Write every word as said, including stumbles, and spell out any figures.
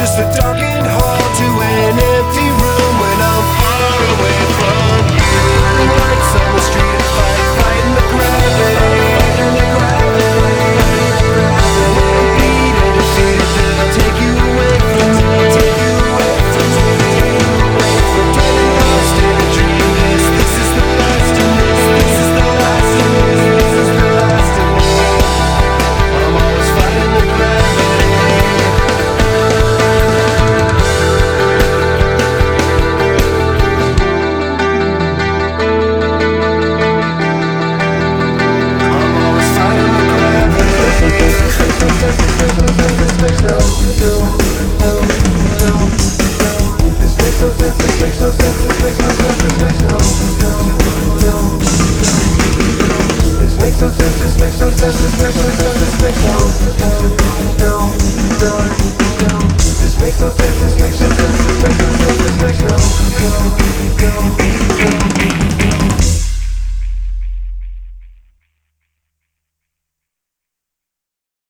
just a darkened hall to an empty room when I'm far away from you. Lights on the street, fight, fighting the gravity. Take you away from me, take you away from me. We're getting lost in a dream. This, this is the last of this. This is the last of this. This is the last of me. I'm always fighting the gravity. I'm always fighting the gravity. This makes no, no, no, no, no. This makes no sense. This makes no sense. This makes no sense. This makes no, no, no, no. This makes no sense. This makes no sense. This makes no sense. This makes no, no, no, no, no. This makes no sense. This makes no sense. This makes no sense. This makes no, no, no, no.